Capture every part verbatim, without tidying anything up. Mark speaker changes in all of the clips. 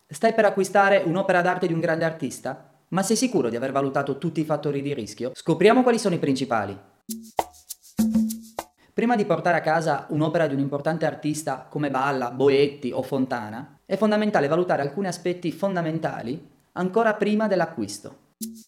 Speaker 1: Stai per acquistare un'opera d'arte di un grande artista? Ma sei sicuro di aver valutato tutti i fattori di rischio? Scopriamo quali sono i principali. Prima di portare a casa un'opera di un importante artista come Balla, Boetti o Fontana, è fondamentale valutare alcuni aspetti fondamentali ancora prima dell'acquisto.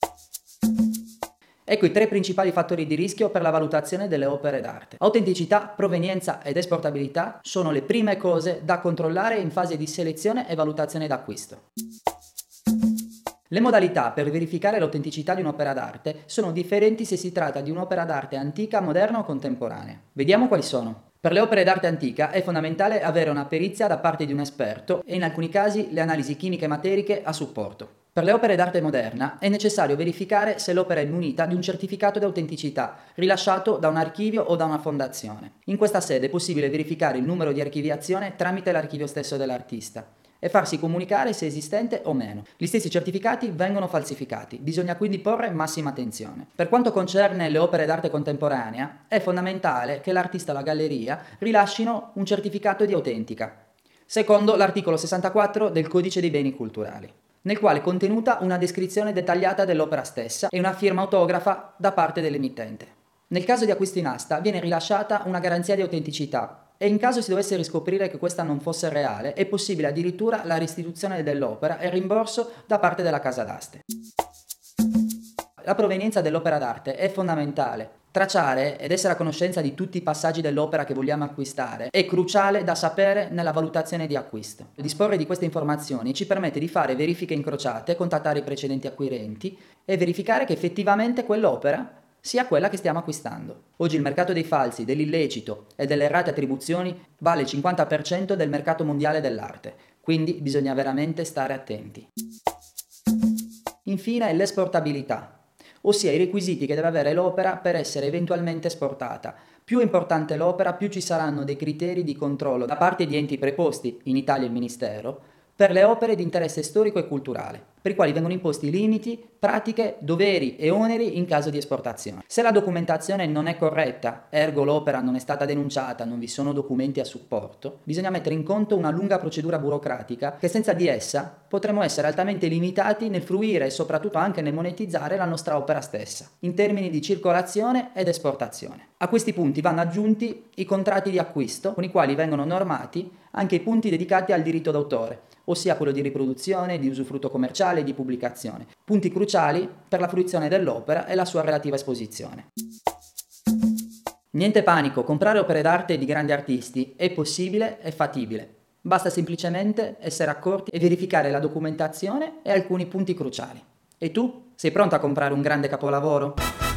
Speaker 1: Ecco i tre principali fattori di rischio per la valutazione delle opere d'arte. Autenticità, provenienza ed esportabilità sono le prime cose da controllare in fase di selezione e valutazione d'acquisto. Le modalità per verificare l'autenticità di un'opera d'arte sono differenti se si tratta di un'opera d'arte antica, moderna o contemporanea. Vediamo quali sono. Per le opere d'arte antica è fondamentale avere una perizia da parte di un esperto e in alcuni casi le analisi chimiche e materiche a supporto. Per le opere d'arte moderna è necessario verificare se l'opera è munita di un certificato di autenticità rilasciato da un archivio o da una fondazione. In questa sede è possibile verificare il numero di archiviazione tramite l'archivio stesso dell'artista e farsi comunicare se è esistente o meno. Gli stessi certificati vengono falsificati, bisogna quindi porre massima attenzione. Per quanto concerne le opere d'arte contemporanea, è fondamentale che l'artista o la galleria rilascino un certificato di autentica, secondo l'articolo sessantaquattro del Codice dei Beni Culturali, nel quale è contenuta una descrizione dettagliata dell'opera stessa e una firma autografa da parte dell'emittente. Nel caso di acquisto in asta viene rilasciata una garanzia di autenticità e in caso si dovesse riscoprire che questa non fosse reale è possibile addirittura la restituzione dell'opera e il rimborso da parte della casa d'aste. La provenienza dell'opera d'arte è fondamentale. Tracciare ed essere a conoscenza di tutti i passaggi dell'opera che vogliamo acquistare è cruciale da sapere nella valutazione di acquisto. Disporre di queste informazioni ci permette di fare verifiche incrociate, contattare i precedenti acquirenti e verificare che effettivamente quell'opera sia quella che stiamo acquistando. Oggi il mercato dei falsi, dell'illecito e delle errate attribuzioni vale il cinquanta per cento del mercato mondiale dell'arte, quindi bisogna veramente stare attenti. Infine l'esportabilità, ossia i requisiti che deve avere l'opera per essere eventualmente esportata. Più è importante l'opera, più ci saranno dei criteri di controllo da parte di enti preposti, in Italia il Ministero, per le opere di interesse storico e culturale, per i quali vengono imposti limiti, pratiche, doveri e oneri in caso di esportazione. Se la documentazione non è corretta, ergo l'opera non è stata denunciata, non vi sono documenti a supporto, bisogna mettere in conto una lunga procedura burocratica che senza di essa potremo essere altamente limitati nel fruire e soprattutto anche nel monetizzare la nostra opera stessa, in termini di circolazione ed esportazione. A questi punti vanno aggiunti i contratti di acquisto con i quali vengono normati anche i punti dedicati al diritto d'autore, ossia quello di riproduzione, di usufrutto commerciale e di pubblicazione, punti cruciali per la fruizione dell'opera e la sua relativa esposizione. Niente panico, comprare opere d'arte di grandi artisti è possibile e fattibile. Basta semplicemente essere accorti e verificare la documentazione e alcuni punti cruciali. E tu? Sei pronto a comprare un grande capolavoro?